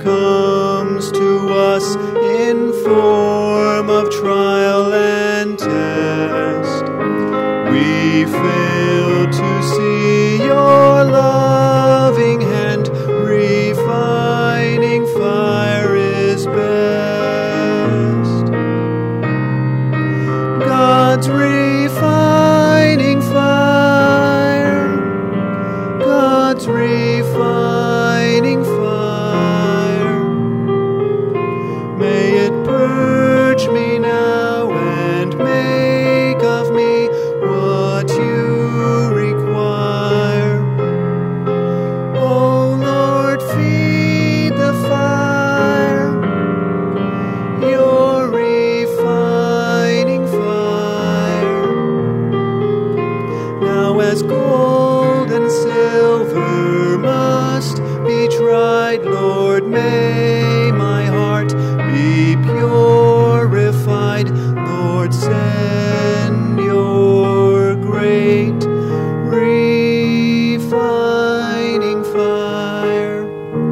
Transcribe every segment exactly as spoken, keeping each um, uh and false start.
comes to us in form of trial and test, we fail to see your loving hand. Refining fire is best. God's refining fire, God's refining fire, may it purge me now and make of me what you require. Oh Lord, feed the fire, your refining fire. Now as gold and silver must be tried, Lord, may my heart be purified. Lord, send your great refining fire,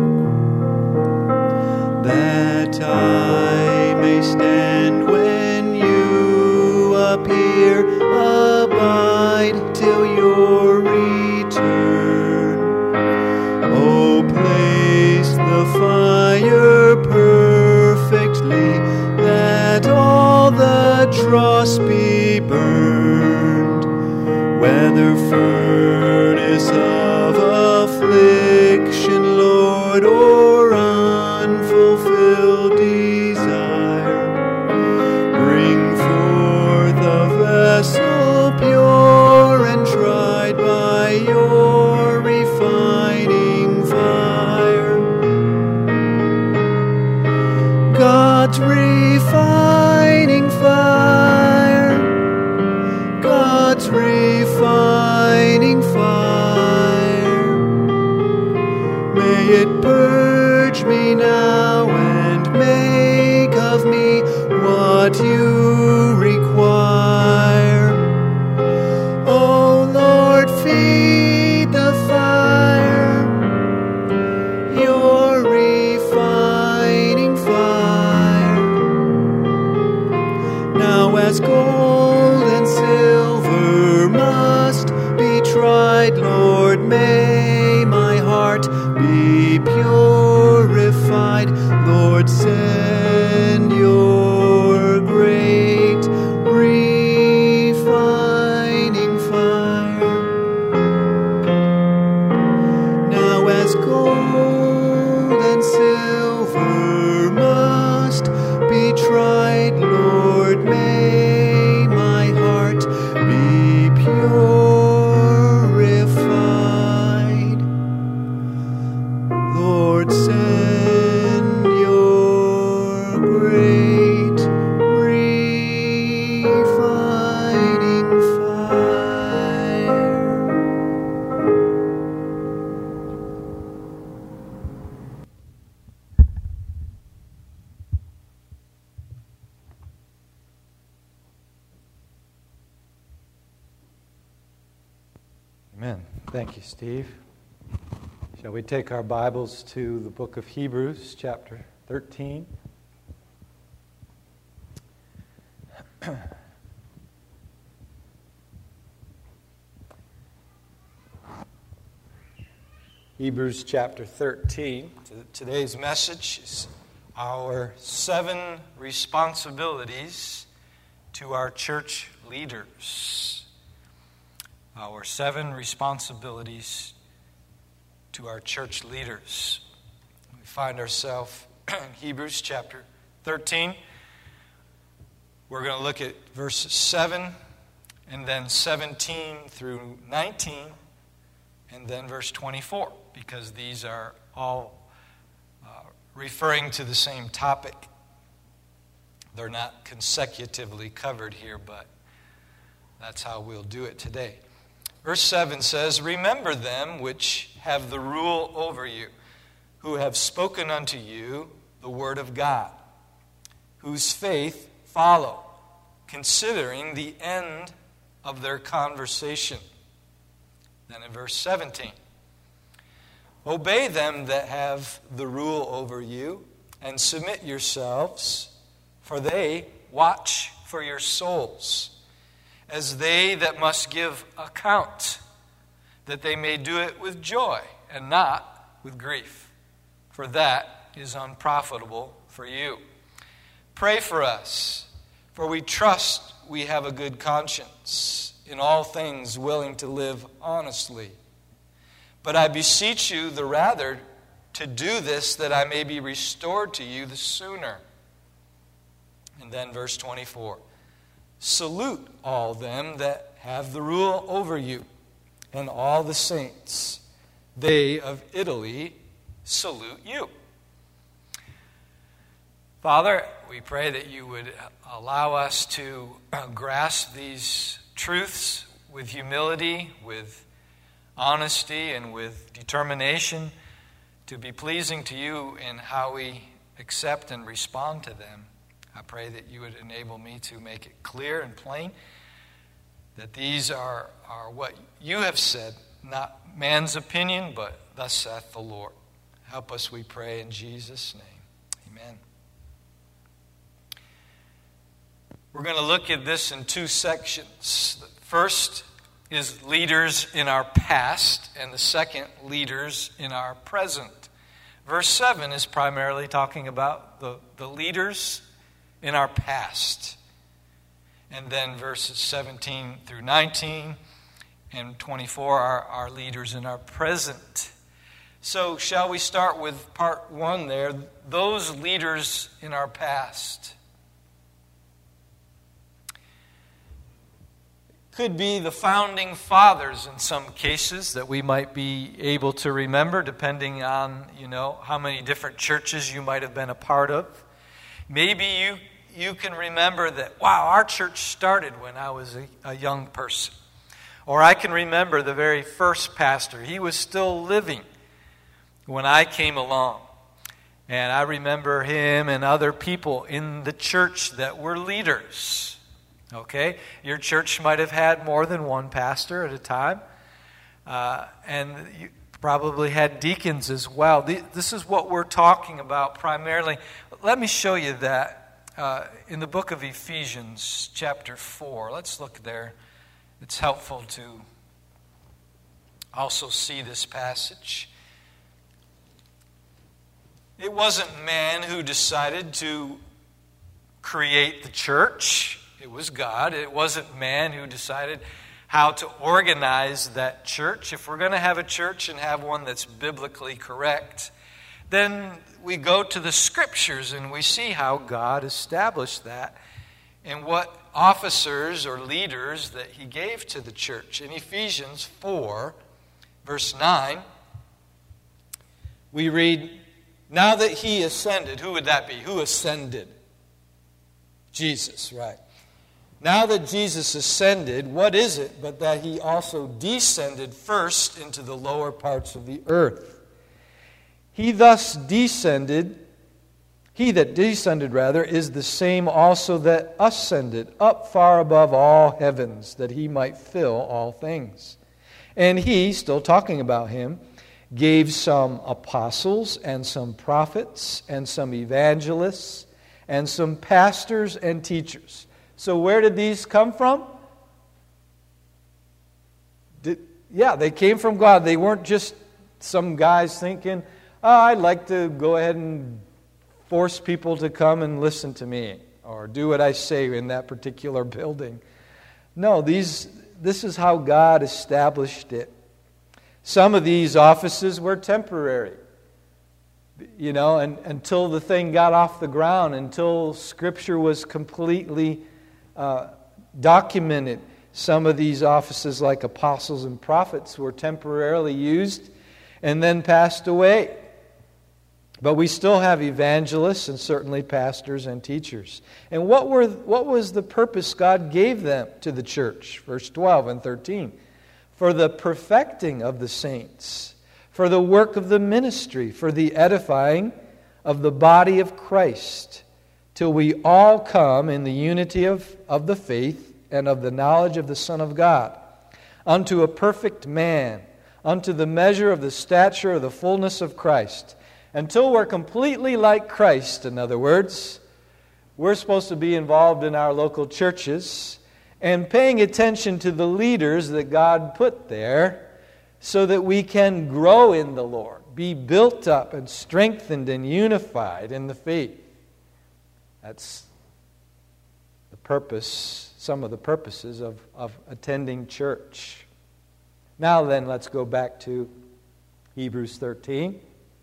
that I may stand when you appear. Abide till your return. Oh, place the fire perfectly, that all the dross be burned. Whether furnace of affliction, Lord, or unfulfilled desire, bring forth a vessel pure and tried by your refining fire. God's refining fire, God's refining fire, may it purge me now and make of me what you require. Oh Lord, feed the fire, your refining fire. Now as gold and silver must be tried, Lord, may my heart be purified. Lord, send your great refining fire. Now as gold and silver must be tried, Lord, may my heart be purified. Lord, send your great refining fire. Amen. Thank you, Steve. Shall we take our Bibles to the book of Hebrews, chapter thirteen? Hebrews chapter thirteen. Today's message is our seven responsibilities to our church leaders. Our seven responsibilities to our church leaders. We find ourselves in Hebrews chapter thirteen. We're going to look at verses seven and then seventeen through nineteen and then verse twenty-four, because these are all uh, referring to the same topic. They're not consecutively covered here, but that's how we'll do it today. Verse seven says, "Remember them which have the rule over you, who have spoken unto you the word of God, whose faith follow, considering the end of their conversation." Then in verse seventeen, Obey them that have the rule over you, and submit yourselves, for they watch for your souls, as they that must give account, that they may do it with joy and not with grief, for that is unprofitable for you. Pray for us, for we trust we have a good conscience, in all things willing to live honestly. But I beseech you the rather to do this, that I may be restored to you the sooner. And then verse twenty-four. Salute all them that have the rule over you, and all the saints. They of Italy salute you. Father, we pray that you would allow us to grasp these truths with humility, with honesty, and with determination to be pleasing to you in how we accept and respond to them. I pray that you would enable me to make it clear and plain that these are, are what you have said, not man's opinion, but thus saith the Lord. Help us, we pray, in Jesus' name. Amen. We're going to look at this in two sections. The first is leaders in our past, and the second, leaders in our present. Verse seven is primarily talking about the, the leaders in our past. And then verses seventeen through nineteen and twenty-four are our leaders in our present. So shall we start with part one there, those leaders in our past. Could be the founding fathers in some cases that we might be able to remember, depending on, you know, how many different churches you might have been a part of. Maybe you you can remember that, wow, our church started when I was a, a young person. Or I can remember the very first pastor. He was still living when I came along. And I remember him and other people in the church that were leaders. Okay, your church might have had more than one pastor at a time, uh, and you probably had deacons as well. This is what we're talking about primarily. Let me show you that uh, in the book of Ephesians, chapter four. Let's look there. It's helpful to also see this passage. It wasn't man who decided to create the church. It was God. It wasn't man who decided how to organize that church. If we're going to have a church and have one that's biblically correct, then we go to the Scriptures and we see how God established that and what officers or leaders that He gave to the church. In Ephesians four, verse nine, we read, now that He ascended, who would that be? Who ascended? Jesus, right. Now that Jesus ascended, what is it but that He also descended first into the lower parts of the earth? He thus descended, He that descended rather, is the same also that ascended up far above all heavens, that He might fill all things. And He, still talking about Him, gave some apostles and some prophets and some evangelists and some pastors and teachers. So where did these come from? Did, yeah, they came from God. They weren't just some guys thinking, oh, I'd like to go ahead and force people to come and listen to me or do what I say in that particular building. No, these this is how God established it. Some of these offices were temporary. You know, and until the thing got off the ground, until Scripture was completely uh, documented. Some of these offices, like apostles and prophets, were temporarily used and then passed away. But we still have evangelists and certainly pastors and teachers. And what were what was the purpose God gave them to the church? Verse twelve and thirteen. For the perfecting of the saints, for the work of the ministry, for the edifying of the body of Christ, till we all come in the unity of, of the faith and of the knowledge of the Son of God, unto a perfect man, unto the measure of the stature of the fullness of Christ. Until we're completely like Christ, in other words, we're supposed to be involved in our local churches and paying attention to the leaders that God put there so that we can grow in the Lord, be built up and strengthened and unified in the faith. That's the purpose, some of the purposes of, of attending church. Now then, let's go back to Hebrews thirteen.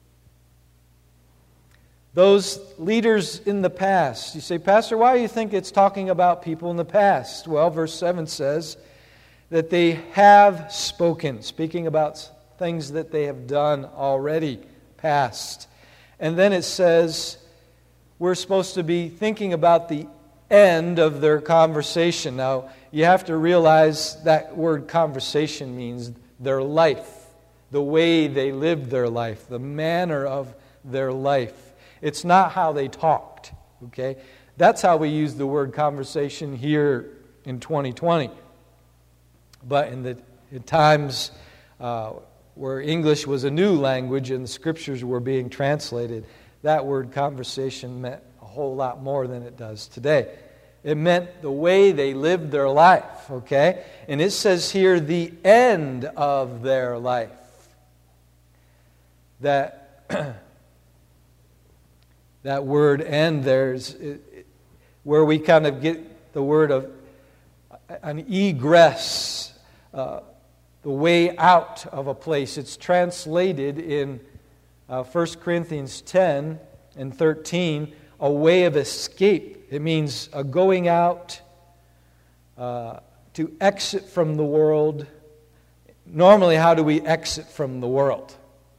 Those leaders in the past. You say, Pastor, why do you think it's talking about people in the past? Well, verse seven says that they have spoken, speaking about things that they have done already, past. And then it says we're supposed to be thinking about the end of their conversation. Now, you have to realize that word conversation means their life, the way they lived their life, the manner of their life. It's not how they talked, okay? That's how we use the word conversation here in twenty twenty. But in the in times uh, where English was a new language and the Scriptures were being translated, that word conversation meant a whole lot more than it does today. It meant the way they lived their life, okay? And it says here, the end of their life. That... That word end there's where we kind of get the word of an egress, uh, the way out of a place. It's translated in uh, First Corinthians ten and thirteen, a way of escape. It means a going out, uh, to exit from the world. Normally, how do we exit from the world?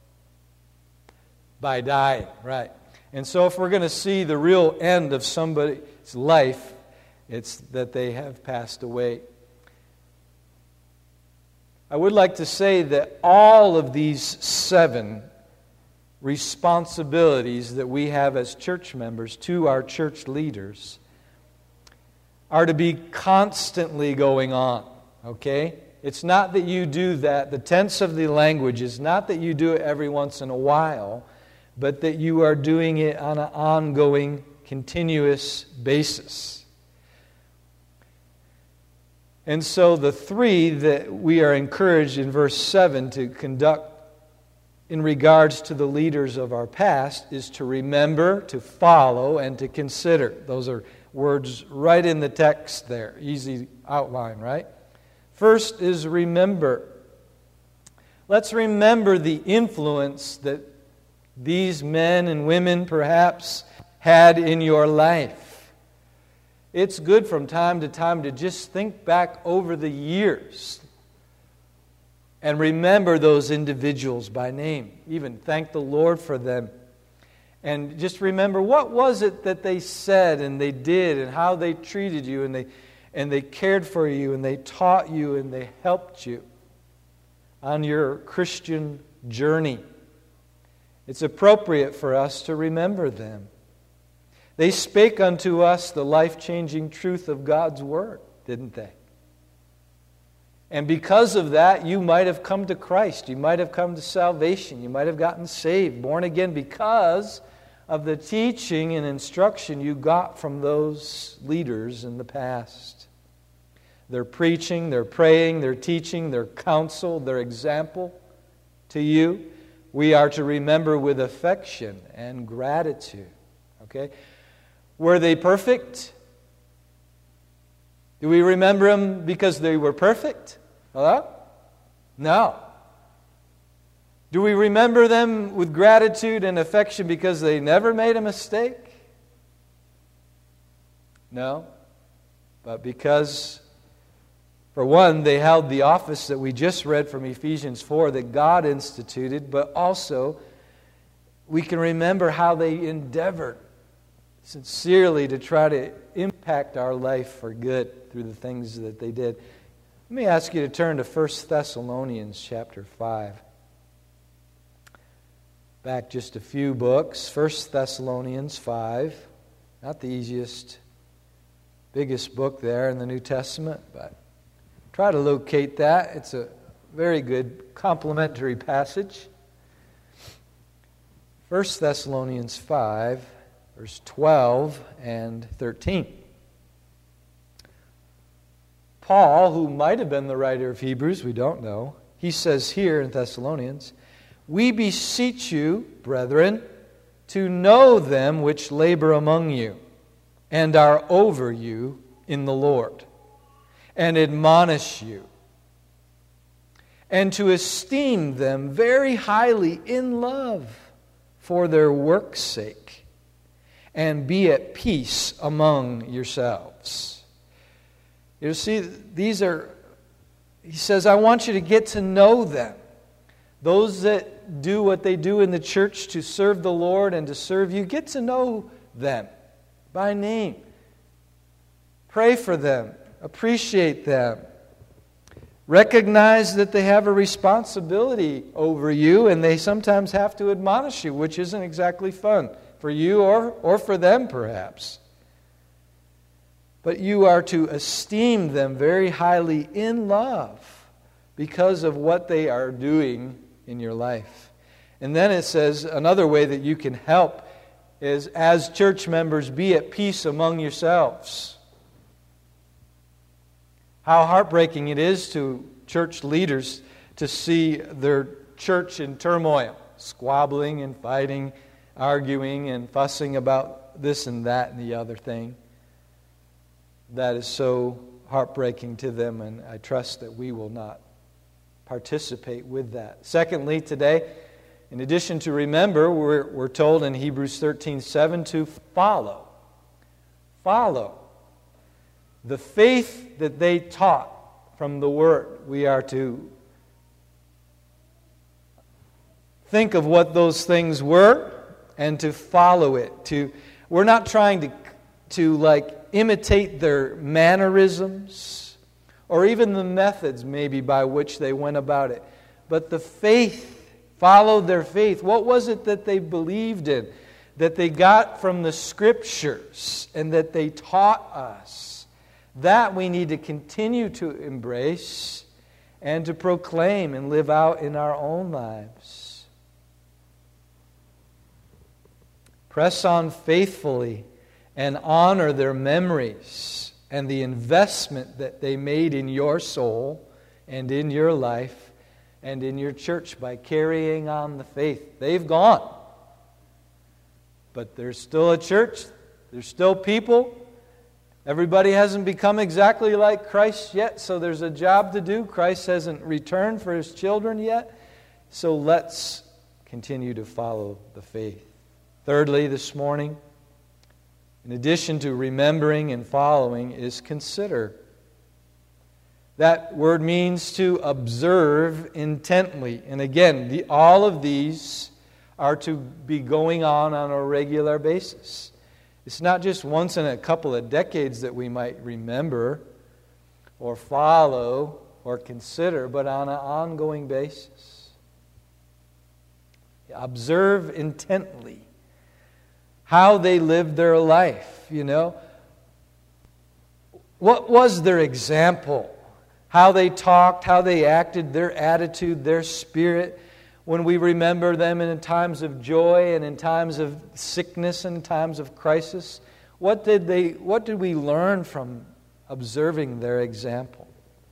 By dying, right. And so if we're going to see the real end of somebody's life, it's that they have passed away. I would like to say that all of these seven responsibilities that we have as church members to our church leaders are to be constantly going on, okay? It's not that you do that. The tense of the language is not that you do it every once in a while, but that you are doing it on an ongoing, continuous basis. And so the three that we are encouraged in verse seven to conduct in regards to the leaders of our past is to remember, to follow, and to consider. Those are words right in the text there. Easy outline, right? First is remember. Let's remember the influence that these men and women perhaps had in your life. It's good from time to time to just think back over the years and remember those individuals by name. Even thank the Lord for them. And just remember, what was it that they said and they did and how they treated you and they and they cared for you and they taught you and they helped you on your Christian journey. It's appropriate for us to remember them. They spake unto us the life-changing truth of God's Word, didn't they? And because of that, you might have come to Christ. You might have come to salvation. You might have gotten saved, born again, because of the teaching and instruction you got from those leaders in the past. Their preaching, their praying, their teaching, their counsel, their example to you, we are to remember with affection and gratitude. Okay? Were they perfect? Do we remember them because they were perfect? Hello? No. Do we remember them with gratitude and affection because they never made a mistake? No. But because, for one, they held the office that we just read from Ephesians four that God instituted, but also we can remember how they endeavored sincerely to try to impact our life for good through the things that they did. Let me ask you to turn to First Thessalonians chapter five. Back just a few books. First Thessalonians five. Not the easiest, biggest book there in the New Testament, but try to locate that. It's a very good complementary passage. First Thessalonians five, verse twelve and thirteen. Paul, who might have been the writer of Hebrews, we don't know, he says here in Thessalonians, "We beseech you, brethren, to know them which labor among you, and are over you in the Lord, and admonish you, and to esteem them very highly in love for their work's sake, and be at peace among yourselves." You see, these are, he says, I want you to get to know them. Those that do what they do in the church to serve the Lord and to serve you, get to know them by name. Pray for them. Appreciate them. Recognize that they have a responsibility over you, and they sometimes have to admonish you, which isn't exactly fun for you or, or for them, perhaps. But you are to esteem them very highly in love because of what they are doing in your life. And then it says another way that you can help is, as church members, be at peace among yourselves. How heartbreaking it is to church leaders to see their church in turmoil, squabbling and fighting, arguing and fussing about this and that and the other thing. That is so heartbreaking to them, and I trust that we will not participate with that. Secondly, today, in addition to remember, we're, we're told in Hebrews thirteen seven to follow. Follow. The faith that they taught from the Word, we are to think of what those things were and to follow it. To we're not trying to to like imitate their mannerisms or even the methods maybe by which they went about it. But the faith, follow their faith. What was it that they believed in, that they got from the Scriptures and that they taught us? That we need to continue to embrace and to proclaim and live out in our own lives. Press on faithfully and honor their memories and the investment that they made in your soul and in your life and in your church by carrying on the faith. They've gone. But there's still a church. There's still people. Everybody hasn't become exactly like Christ yet, so there's a job to do. Christ hasn't returned for His children yet. So let's continue to follow the faith. Thirdly, this morning, in addition to remembering and following, is consider. That word means to observe intently. And again, the, all of these are to be going on on a regular basis. It's not just once in a couple of decades that we might remember or follow or consider, but on an ongoing basis. Observe intently how they lived their life, you know. What was their example? How they talked, how they acted, their attitude, their spirit. When we remember them in times of joy and in times of sickness and times of crisis, what did they? What did we learn from observing their example?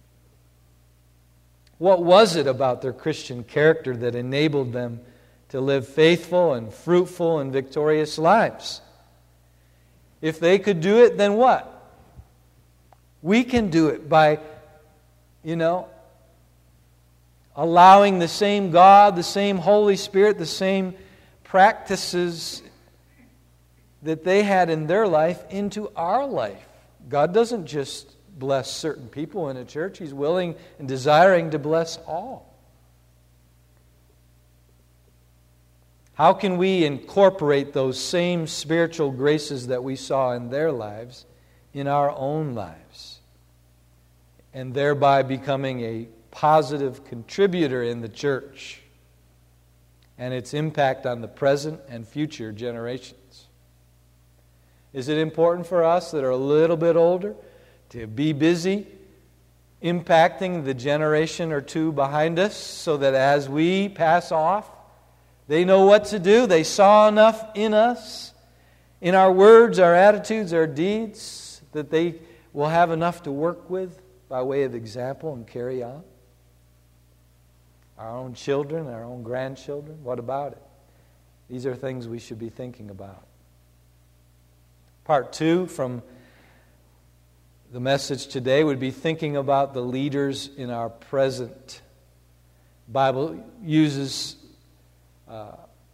What was it about their Christian character that enabled them to live faithful and fruitful and victorious lives? If they could do it, then what? We can do it by, you know, allowing the same God, the same Holy Spirit, the same practices that they had in their life into our life. God doesn't just bless certain people in a church. He's willing and desiring to bless all. How can we incorporate those same spiritual graces that we saw in their lives in our own lives, and thereby becoming a positive contributor in the church and its impact on the present and future generations? Is it important for us that are a little bit older to be busy impacting the generation or two behind us so that as we pass off, they know what to do. They saw enough in us, in our words, our attitudes, our deeds, that they will have enough to work with by way of example and carry on. Our own children, our own grandchildren, what about it? These are things we should be thinking about. Part two from the message today would be thinking about the leaders in our present. The Bible uses uh,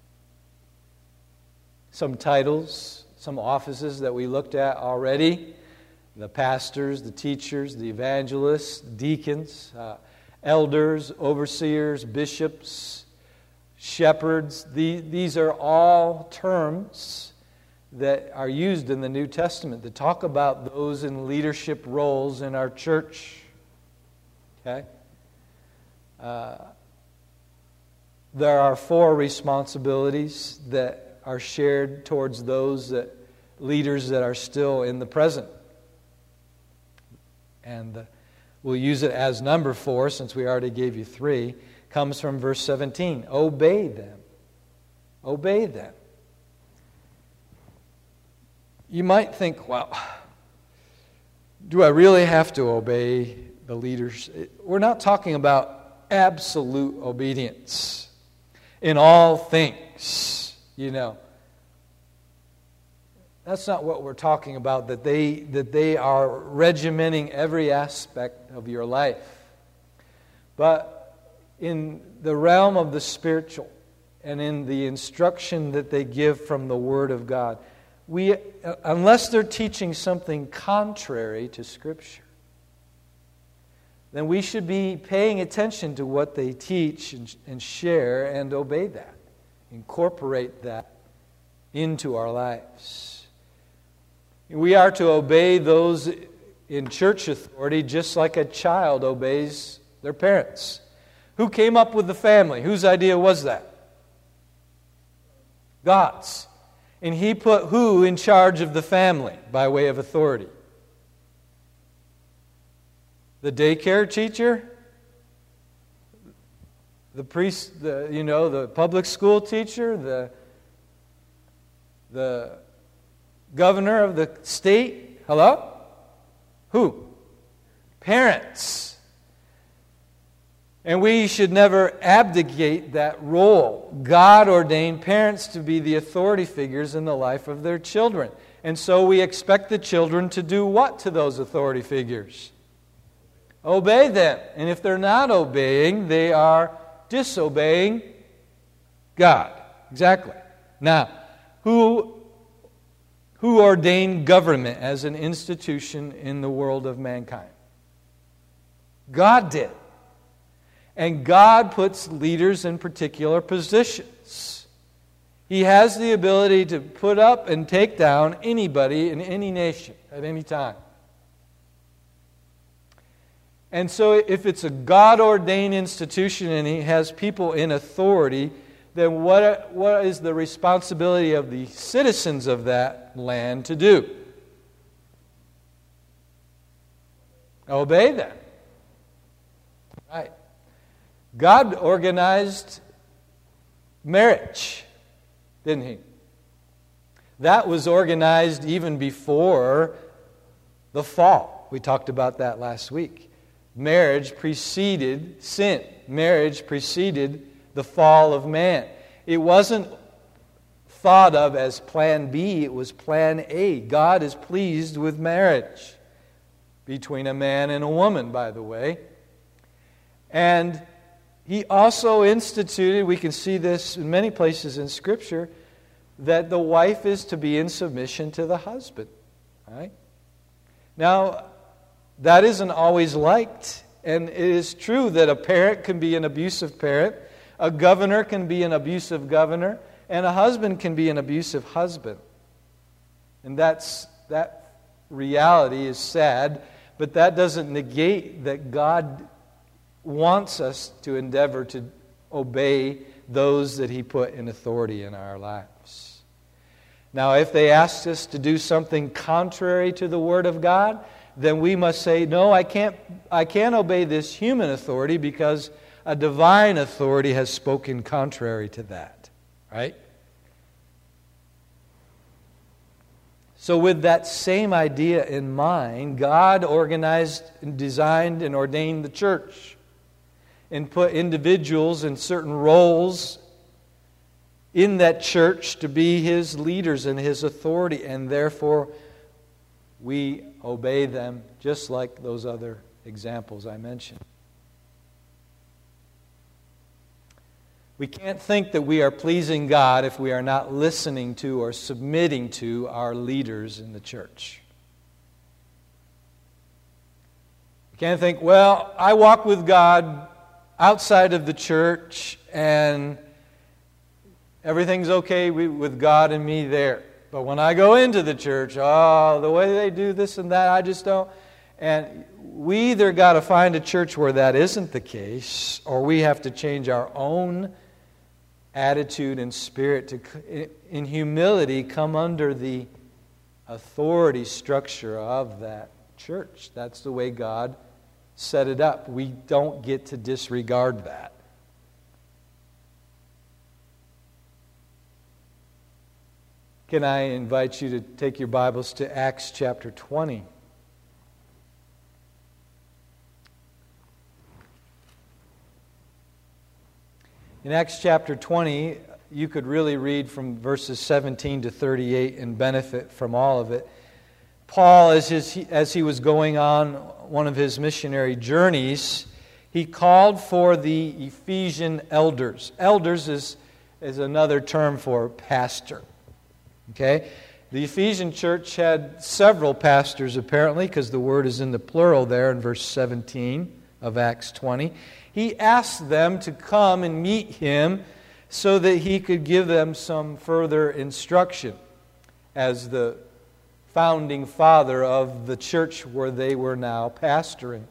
some titles, some offices that we looked at already. The pastors, the teachers, the evangelists, deacons, uh, elders, overseers, bishops, shepherds. The, these are all terms that are used in the New Testament to talk about those in leadership roles in our church. Okay? Uh, there are four responsibilities that are shared towards those that leaders that are still in the present. And uh, we'll use it as number four, since we already gave you three. Comes from verse seventeen. Obey them. Obey them. You might think, well, do I really have to obey the leaders? We're not talking about absolute obedience in all things, you know. That's not what we're talking about, that they, that they are regimenting every aspect of your life. But in the realm of the spiritual and in the instruction that they give from the Word of God, we, unless they're teaching something contrary to Scripture, then we should be paying attention to what they teach and, and share and obey that. Incorporate that into our lives. We are to obey those in church authority just like a child obeys their parents. Who came up with the family? Whose idea was that? God's. And He put who in charge of the family by way of authority? The daycare teacher? The priest, the, you know, the public school teacher? The, the governor of the state? Hello? Who? Parents. And we should never abdicate that role. God ordained parents to be the authority figures in the life of their children. And so we expect the children to do what to those authority figures? Obey them. And if they're not obeying, they are disobeying God. Exactly. Now, who, who ordained government as an institution in the world of mankind? God did. And God puts leaders in particular positions. He has the ability to put up and take down anybody in any nation at any time. And so if it's a God-ordained institution and He has people in authority, then what, what is the responsibility of the citizens of that land to do? Obey them. Right. God organized marriage, didn't He? That was organized even before the fall. We talked about that last week. Marriage preceded sin. Marriage preceded the fall of man. It wasn't thought of as plan B, it was plan A. God is pleased with marriage between a man and a woman, by the way. And He also instituted, we can see this in many places in Scripture, that the wife is to be in submission to the husband. Right? Now, that isn't always liked. And it is true that a parent can be an abusive parent, a governor can be an abusive governor, and a husband can be an abusive husband. And that's that reality is sad, but that doesn't negate that God wants us to endeavor to obey those that He put in authority in our lives. Now, if they ask us to do something contrary to the Word of God, then we must say, no, I can't, I can't obey this human authority because a divine authority has spoken contrary to that. Right? So with that same idea in mind, God organized and designed and ordained the church and put individuals in certain roles in that church to be His leaders and His authority, and therefore we obey them just like those other examples I mentioned. We can't think that we are pleasing God if we are not listening to or submitting to our leaders in the church. We can't think, well, I walk with God outside of the church and everything's okay with God and me there. But when I go into the church, oh, the way they do this and that, I just don't. And we either got to find a church where that isn't the case, or we have to change our own attitude and spirit to, in humility, come under the authority structure of that church. That's the way God set it up. We don't get to disregard that. Can I invite you to take your Bibles to Acts chapter twenty? In Acts chapter twenty, you could really read from verses seventeen to thirty-eight and benefit from all of it. Paul, as, his, as he was going on one of his missionary journeys, he called for the Ephesian elders. Elders is, is another term for pastor. Okay? The Ephesian church had several pastors apparently, because the word is in the plural there in verse seventeen of Acts twenty. He asked them to come and meet him so that he could give them some further instruction as the founding father of the church where they were now pastoring.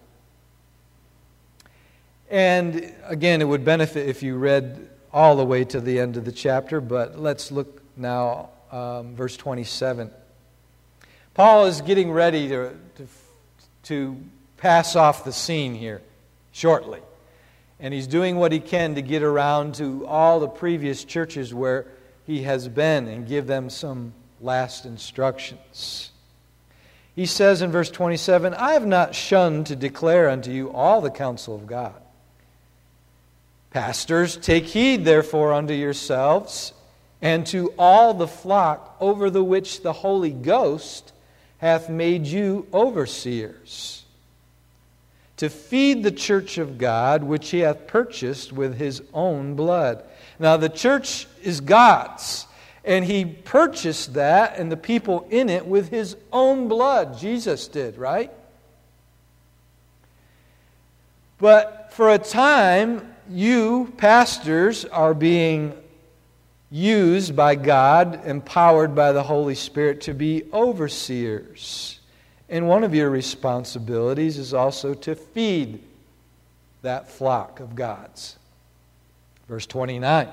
And again, it would benefit if you read all the way to the end of the chapter, but let's look now, um, verse twenty-seven. Paul is getting ready to, to, to pass off the scene here shortly. And he's doing what he can to get around to all the previous churches where he has been and give them some last instructions. He says in verse twenty-seven, I have not shunned to declare unto you all the counsel of God. Pastors, take heed therefore unto yourselves and to all the flock over the which the Holy Ghost hath made you overseers, to feed the church of God, which He hath purchased with His own blood. Now the church is God's, and He purchased that and the people in it with His own blood. Jesus did, right? But for a time, you, pastors, are being used by God, empowered by the Holy Spirit to be overseers. And one of your responsibilities is also to feed that flock of God's. Verse twenty-nine.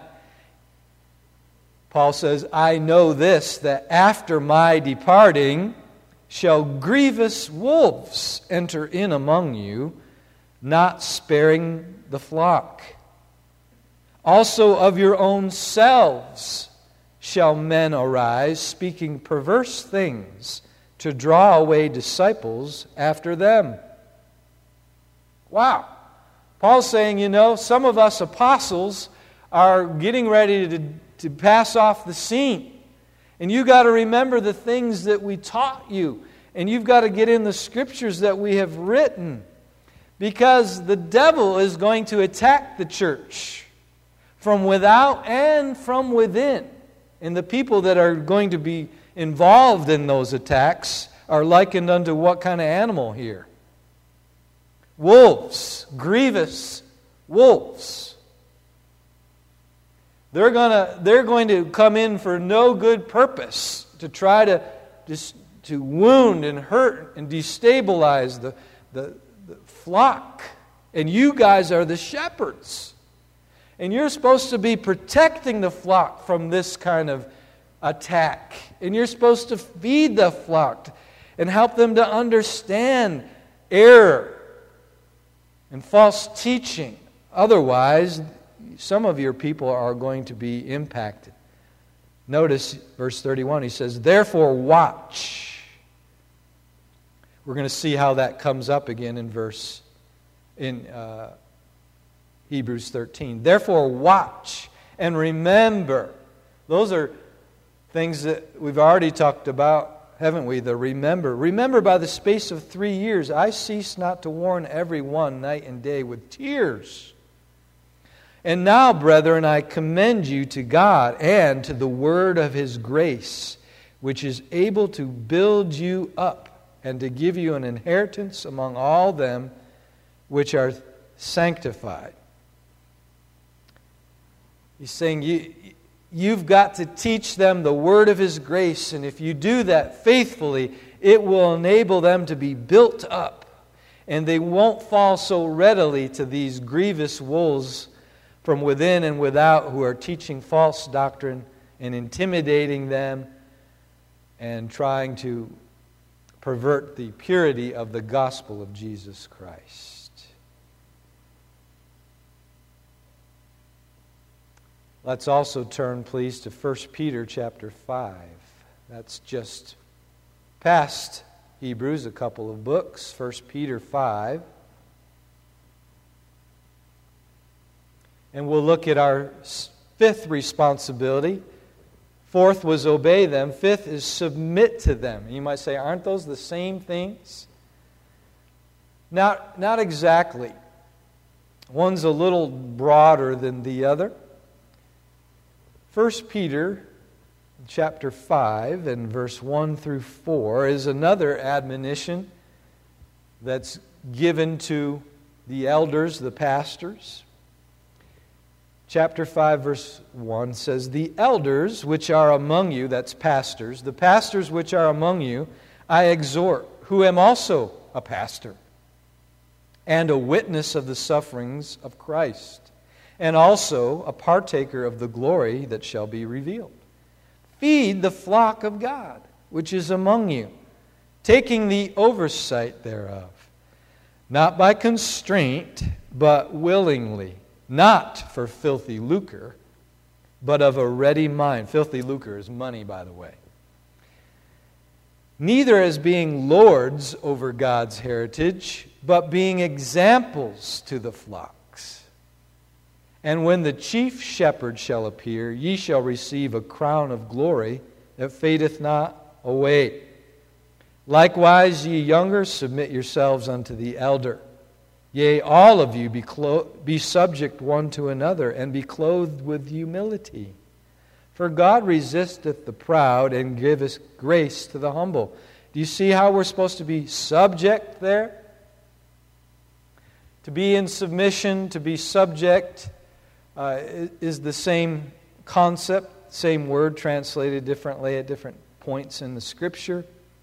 Paul says, I know this, that after my departing shall grievous wolves enter in among you, not sparing the flock. Also of your own selves shall men arise, speaking perverse things, to draw away disciples after them. Wow. Paul's saying, you know, some of us apostles are getting ready to, to pass off the scene. And you got to remember the things that we taught you. And you've got to get in the scriptures that we have written. Because the devil is going to attack the church from without and from within. And the people that are going to be involved in those attacks are likened unto what kind of animal here? Wolves, grievous wolves. They're gonna, they're going to come in for no good purpose, to try to just to wound and hurt and destabilize the, the, the flock. And you guys are the shepherds. And you're supposed to be protecting the flock from this kind of attack. And you're supposed to feed the flock. and help them to understand error and false teaching. Otherwise, some of your people are going to be impacted. Notice verse thirty-one, he says, therefore watch. We're going to see how that comes up again in verse in uh, Hebrews thirteen. Therefore watch and remember. Those are things that we've already talked about, haven't we? The remember. Remember, by the space of three years, I cease not to warn every one night and day with tears. And now, brethren, I commend you to God and to the word of His grace, which is able to build you up and to give you an inheritance among all them which are sanctified. He's saying you, you've got to teach them the word of His grace, and if you do that faithfully, it will enable them to be built up, and they won't fall so readily to these grievous wolves from within and without who are teaching false doctrine and intimidating them and trying to pervert the purity of the gospel of Jesus Christ. Let's also turn, please, to First Peter chapter five. That's just past Hebrews, a couple of books. First Peter five. And we'll look at our fifth responsibility. Fourth was obey them. Fifth is submit to them. You might say, aren't those the same things? Not, not exactly. One's a little broader than the other. First Peter chapter five and verse one through four is another admonition that's given to the elders, the pastors. Chapter five, verse one says, the elders which are among you, that's pastors, the pastors which are among you, I exhort, who am also a pastor, and a witness of the sufferings of Christ, and also a partaker of the glory that shall be revealed. Feed the flock of God, which is among you, taking the oversight thereof, not by constraint, but willingly, not for filthy lucre, but of a ready mind. Filthy lucre is money, by the way. Neither as being lords over God's heritage, but being examples to the flocks. And when the chief shepherd shall appear, ye shall receive a crown of glory that fadeth not away. Likewise, ye younger, submit yourselves unto the elder. Yea, all of you be, clo- be subject one to another, and be clothed with humility. For God resisteth the proud, and giveth grace to the humble. Do you see how we're supposed to be subject there? To be in submission, to be subject, uh, is the same concept, same word translated differently at different points in the Scripture.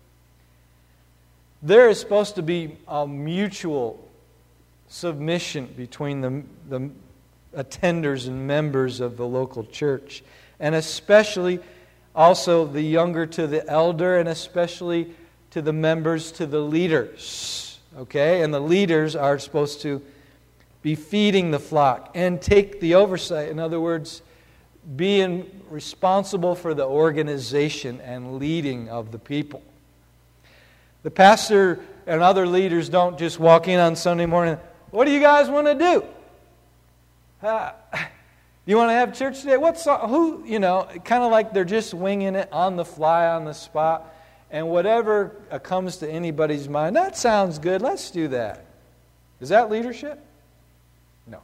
There is supposed to be a mutual submission between the, the attenders and members of the local church, and especially also the younger to the elder, and especially to the members to the leaders. Okay? And the leaders are supposed to be feeding the flock and take the oversight. In other words, being responsible for the organization and leading of the people. The pastor and other leaders don't just walk in on Sunday morning, what do you guys want to do? Uh, you want to have church today? What's who? You know, kind of like they're just winging it on the fly, on the spot, and whatever comes to anybody's mind. That sounds good. Let's do that. Is that leadership? No.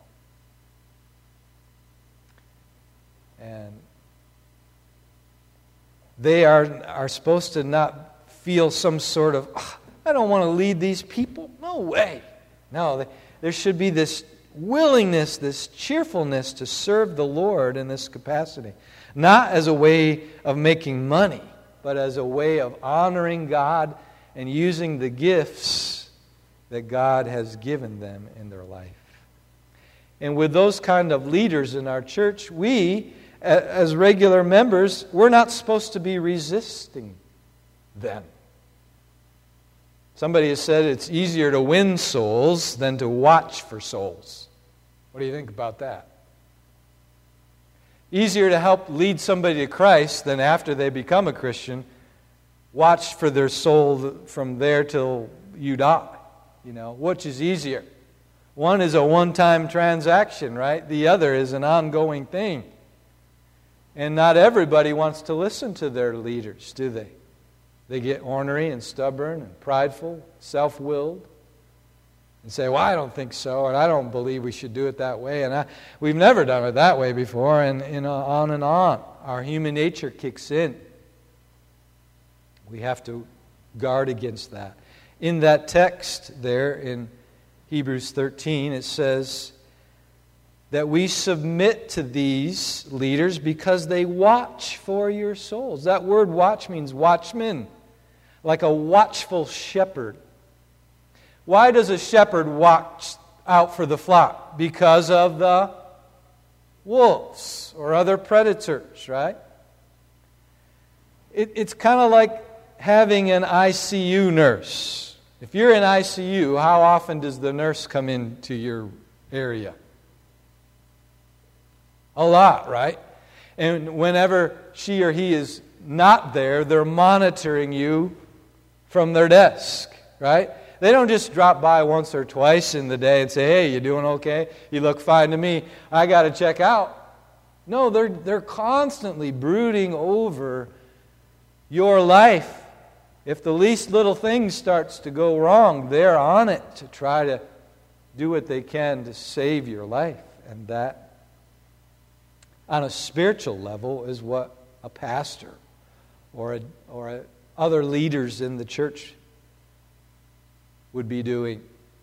And they are are supposed to not feel some sort of, oh, I don't want to lead these people. No way. No. They, There should be this willingness, this cheerfulness to serve the Lord in this capacity. Not as a way of making money, but as a way of honoring God and using the gifts that God has given them in their life. And with those kind of leaders in our church, we, as regular members, we're not supposed to be resisting them. Somebody has said it's easier to win souls than to watch for souls. What do you think about that? Easier to help lead somebody to Christ than after they become a Christian, watch for their soul from there till you die. You know, which is easier? One is a one-time transaction, right? The other is an ongoing thing. And not everybody wants to listen to their leaders, do they? They get ornery and stubborn and prideful, self-willed, and say, well, I don't think so, and I don't believe we should do it that way, and I, we've never done it that way before, and, and on and on. Our human nature kicks in. We have to guard against that. In that text there in Hebrews thirteen, it says that we submit to these leaders because they watch for your souls. That word watch means watchman, like a watchful shepherd. Why does a shepherd watch out for the flock? Because of the wolves or other predators, right? It, it's kind of like having an I C U nurse. If you're in I C U, how often does the nurse come into your area? A lot, right? And whenever she or he is not there, they're monitoring you from their desk, right? They don't just drop by once or twice in the day and say, hey, you doing okay? You look fine to me. I got to check out. No, they're, they're constantly brooding over your life. If the least little thing starts to go wrong, they're on it to try to do what they can to save your life. And that, on a spiritual level, is what a pastor or a, or a, other leaders in the church would be doing.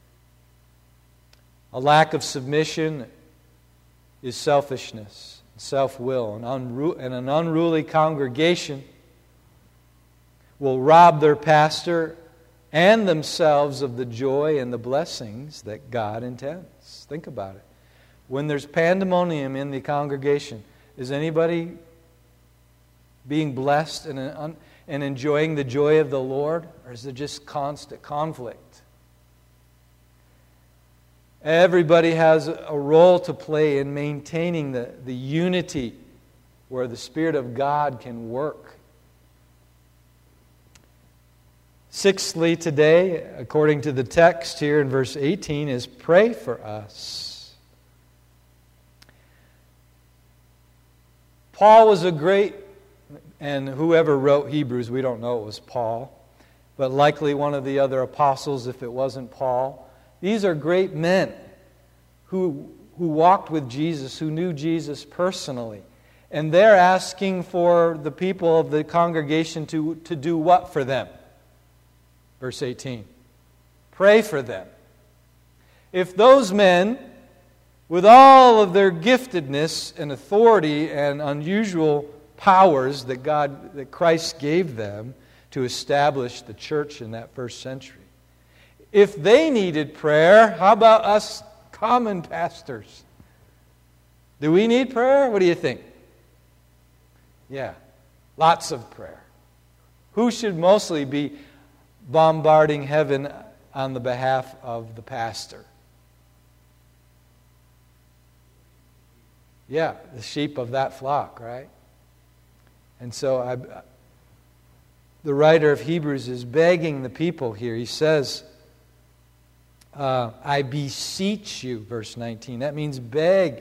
A lack of submission is selfishness, self-will, and, unru- and an unruly congregation will rob their pastor and themselves of the joy and the blessings that God intends. Think about it. When there's pandemonium in the congregation, is anybody being blessed and, un- and enjoying the joy of the Lord? Or is it just constant conflict? Everybody has a role to play in maintaining the, the unity where the Spirit of God can work. Sixthly, today, according to the text here in verse eighteen, is pray for us. Paul was a great, and whoever wrote Hebrews, we don't know it was Paul, but likely one of the other apostles if it wasn't Paul. These are great men who, who walked with Jesus, who knew Jesus personally. And they're asking for the people of the congregation to, to do what for them? Verse eighteen. Pray for them. If those men, with all of their giftedness and authority and unusual powers that God, that Christ gave them to establish the church in that first century, if they needed prayer, how about us common pastors? Do we need prayer? What do you think? Yeah, lots of prayer. Who should mostly be bombarding heaven on the behalf of the pastor? Yeah, the sheep of that flock, right? And so I, the writer of Hebrews is begging the people here. He says, uh, I beseech you, verse nineteen. That means beg.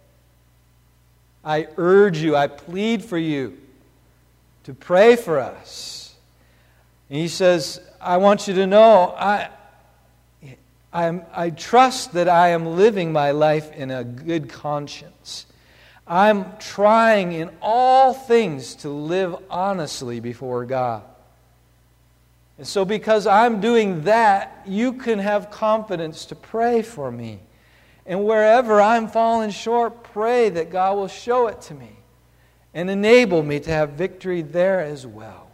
I urge you, I plead for you to pray for us. And he says, I want you to know, I, I'm, I trust that I am living my life in a good conscience. I'm trying in all things to live honestly before God. And so because I'm doing that, you can have confidence to pray for me. And wherever I'm falling short, pray that God will show it to me and enable me to have victory there as well.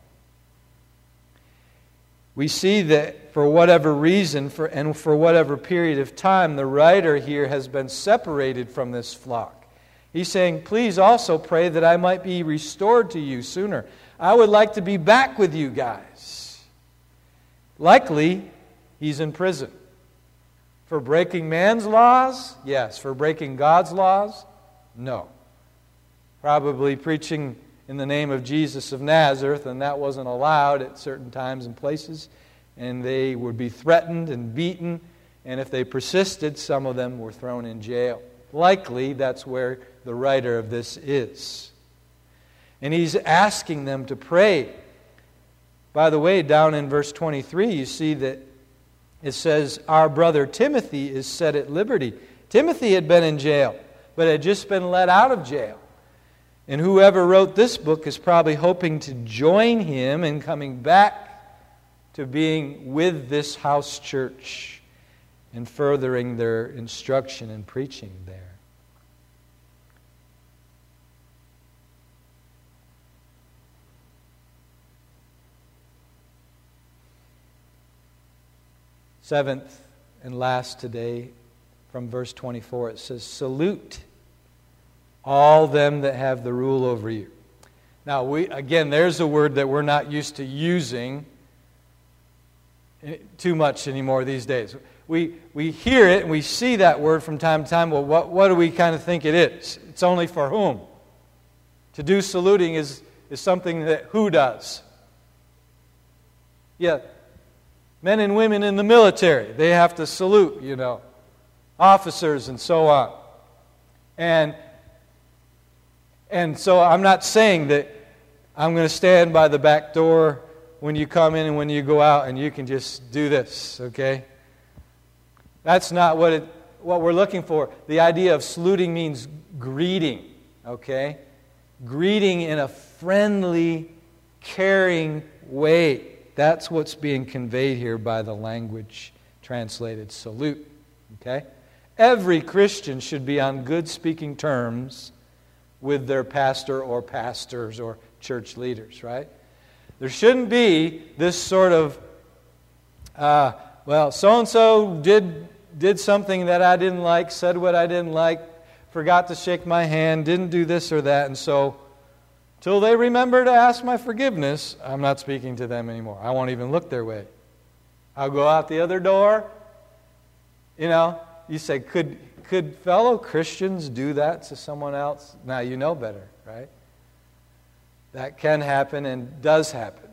We see that for whatever reason for, and for whatever period of time, the writer here has been separated from this flock. He's saying, please also pray that I might be restored to you sooner. I would like to be back with you guys. Likely, he's in prison. For breaking man's laws? Yes. For breaking God's laws? No. Probably preaching in the name of Jesus of Nazareth, and that wasn't allowed at certain times and places, and they would be threatened and beaten, and if they persisted, some of them were thrown in jail. Likely, that's where the writer of this is. And he's asking them to pray. By the way, down in verse twenty-three, you see that it says, our brother Timothy is set at liberty. Timothy had been in jail, but had just been let out of jail. And whoever wrote this book is probably hoping to join him in coming back to being with this house church and furthering their instruction and preaching there. Seventh and last today, from verse twenty-four, it says, salute all them that have the rule over you. Now, we again, there's a word that we're not used to using too much anymore these days. We we hear it and we see that word from time to time. Well, what, what do we kind of think it is? It's only for whom? To do saluting is, is something that who does? Yeah, men and women in the military, they have to salute, you know, officers and so on. And And so I'm not saying that I'm going to stand by the back door when you come in and when you go out and you can just do this, okay? That's not what it, what we're looking for. The idea of saluting means greeting, okay? Greeting in a friendly, caring way. That's what's being conveyed here by the language translated salute, okay? Every Christian should be on good speaking terms with their pastor or pastors or church leaders, right? There shouldn't be this sort of, uh, well, so-and-so did, did something that I didn't like, said what I didn't like, forgot to shake my hand, didn't do this or that, and so till they remember to ask my forgiveness, I'm not speaking to them anymore. I won't even look their way. I'll go out the other door. You know, you say, could... Could fellow Christians do that to someone else? Now you know better, right? That can happen and does happen.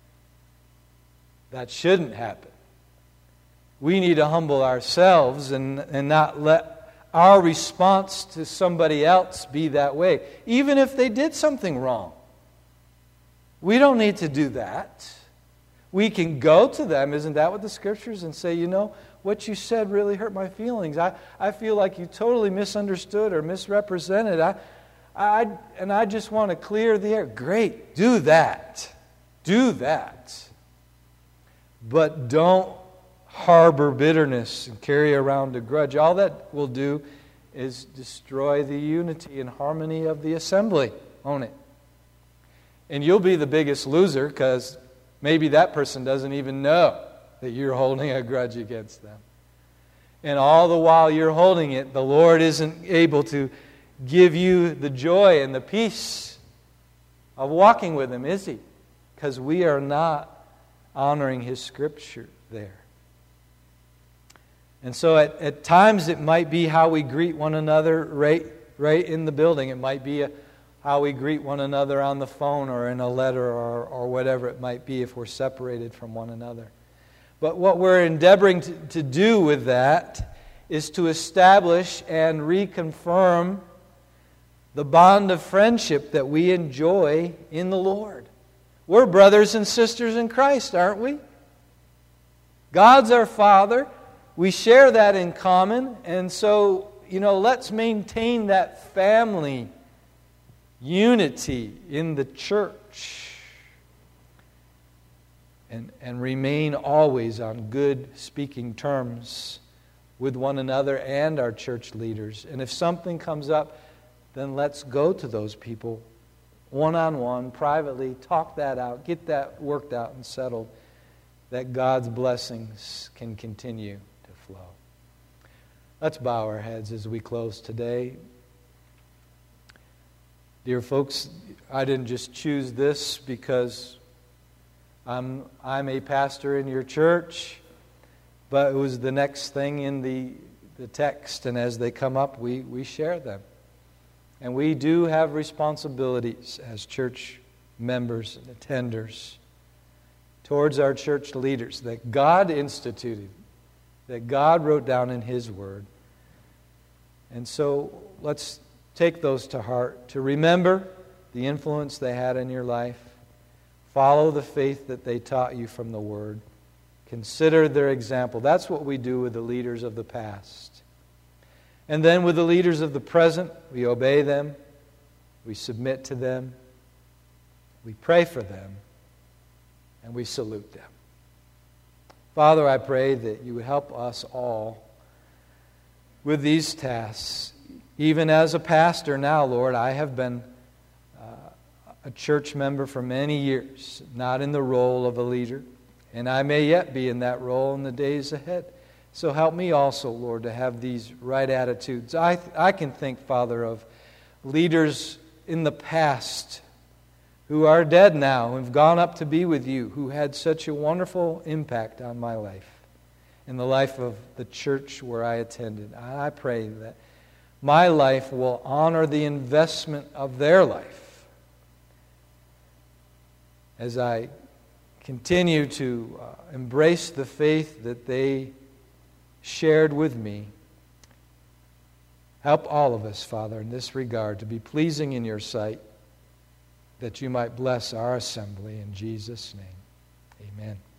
That shouldn't happen. We need to humble ourselves and, and not let our response to somebody else be that way. Even if they did something wrong. We don't need to do that. We can go to them, isn't that what the Scriptures, and say, you know, what you said really hurt my feelings. I, I feel like you totally misunderstood or misrepresented. I, I, and I just want to clear the air. Great, do that. Do that. But don't harbor bitterness and carry around a grudge. All that will do is destroy the unity and harmony of the assembly, won't it? And you'll be the biggest loser because maybe that person doesn't even know that you're holding a grudge against them. And all the while you're holding it, the Lord isn't able to give you the joy and the peace of walking with Him, is He? Because we are not honoring His Scripture there. And so at, at times it might be how we greet one another right, right in the building. It might be a, how we greet one another on the phone or in a letter or, or whatever it might be if we're separated from one another. But what we're endeavoring to, to do with that is to establish and reconfirm the bond of friendship that we enjoy in the Lord. We're brothers and sisters in Christ, aren't we? God's our Father. We share that in common. And so, you know, let's maintain that family unity in the church. And, and remain always on good speaking terms with one another and our church leaders. And if something comes up, then let's go to those people one-on-one, privately, talk that out, get that worked out and settled, that God's blessings can continue to flow. Let's bow our heads as we close today. Dear folks, I didn't just choose this because I'm, I'm a pastor in your church, but it was the next thing in the, the text, and as they come up, we, we share them. And we do have responsibilities as church members and attenders towards our church leaders that God instituted, that God wrote down in His Word. And so let's take those to heart, to remember the influence they had in your life. Follow the faith that they taught you from the Word. Consider their example. That's what we do with the leaders of the past. And then with the leaders of the present, we obey them, we submit to them, we pray for them, and we salute them. Father, I pray that you would help us all with these tasks. Even as a pastor now, Lord, I have been uh, a church member for many years, not in the role of a leader, and I may yet be in that role in the days ahead. So help me also, Lord, to have these right attitudes. I, I can think, Father, of leaders in the past who are dead now, who have gone up to be with you, who had such a wonderful impact on my life, in the life of the church where I attended. I pray that my life will honor the investment of their life as I continue to uh, embrace the faith that they shared with me. Help all of us, Father, in this regard to be pleasing in your sight, that you might bless our assembly in Jesus' name. Amen.